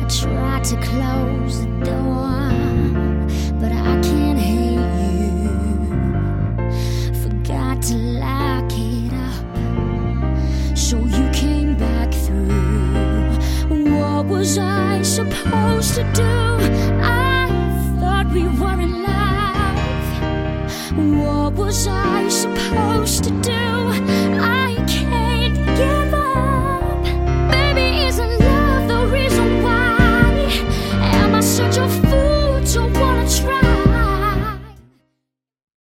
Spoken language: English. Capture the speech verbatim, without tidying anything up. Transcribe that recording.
Tried to close the door, but I can't hate you. Forgot to lock it up, so you came back through. What was I supposed to do?